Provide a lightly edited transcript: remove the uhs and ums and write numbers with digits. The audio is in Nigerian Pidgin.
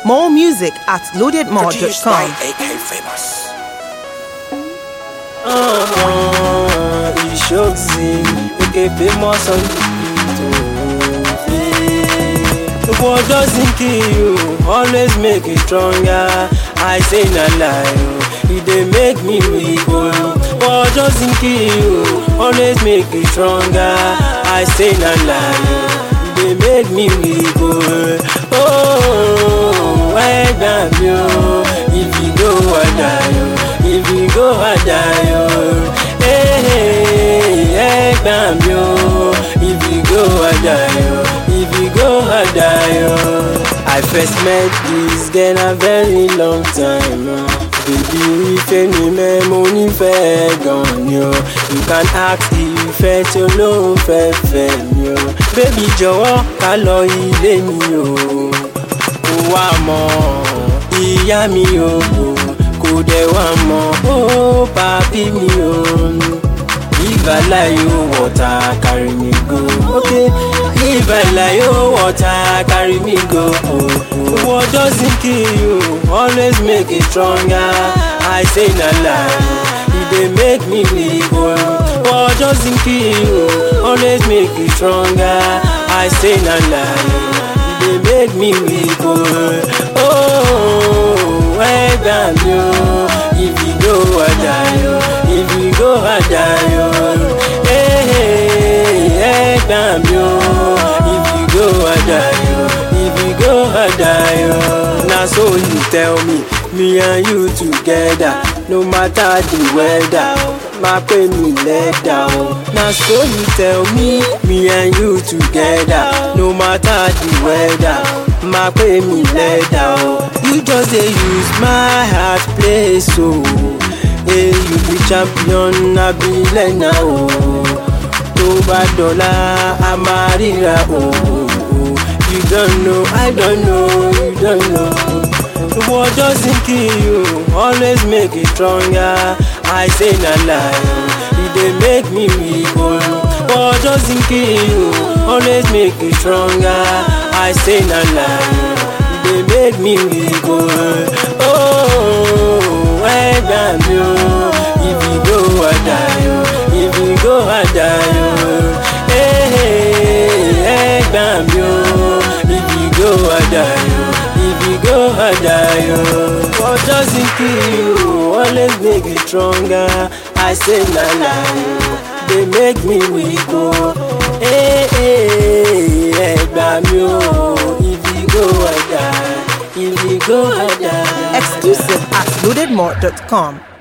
More music at loadedmore.com. AK Famous. Ishozi, AK Famous on the beat. The world doesn't kill you, always make it stronger. I say not lie, it dey make me weak. World doesn't kill you, always make it stronger. I say not lie, it dey make me weak. Oh, I damn you, if you go I die. If you go I die, hey, damn you. If you go I die, if you go I die. I first met this girl a very long time. Baby, if any man money fair gone, yo. You can ask if it's your low fair, yo. Baby, jọ̀wọ́ ká lọ ilé mi o. Wá mọ̀ ìyá mi o. Kò dẹ̀ wá mọ̀ ó bàbí mi o. If I lie, you water carry me go. Okay. If I lie, you water carry me go. The world doesn't kill you, always make it stronger. I say not lie, it dey make me weak. World doesn't kill you, always make it stronger. I say not lie, it dey make me weak. Oh, hey, damn you. If you go I die, if you go I die. Hey, damn you. If you go I die, if you go I die. Now so you tell me and you together, no matter the weather. My pay me let down. Now so you tell me and you together, no matter the weather. My pay me let down. You just dey use my heart play so. Hey, you be champion, I be like now. Toba dollar, I'm a rira. You don't know, I don't know, you don't know. The world doesn't kill you, always make it stronger. I say not lie, it dey make me weak. World doesn't kill you, always make it stronger. I say not lie, it dey make me weak. Oh, I damn you. If you go I die, if you go I die. Hey, damn you. If you go I die, if you go I die. What doesn't kill you, always make it stronger. I say not lie, they make me weak. Hey, damn you. If you go I die, if you go I die. Exclusive at loadedmore.com.